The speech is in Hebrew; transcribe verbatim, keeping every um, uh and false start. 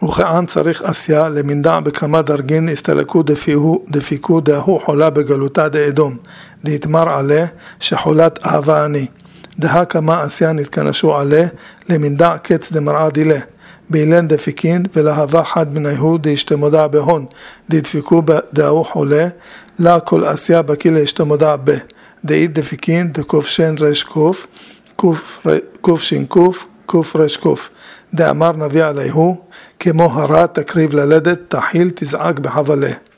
וכאן צריך עשייה למנדע בכמה דרגין הסתלקו דפיהו, דפיקו דהו חולה בגלותה דאדום, דהתמר עלה שחולת אהבה אני. דהה כמה עשייה נתכנשו עלה למנדע קץ דמראה דילה. באילן דפיקין ולהבה חד מניהו דהשתמודע בהון, דדפיקו דהו חולה, לה כל עשייה בקי להשתמודע בה. דאית דפיקין דקופשן רש קוף, קופשין קוף, קוף רש קוף. דאמר נביא עליהו, כמו הרע תקריב ללדת, תחיל תזעק בחבלה.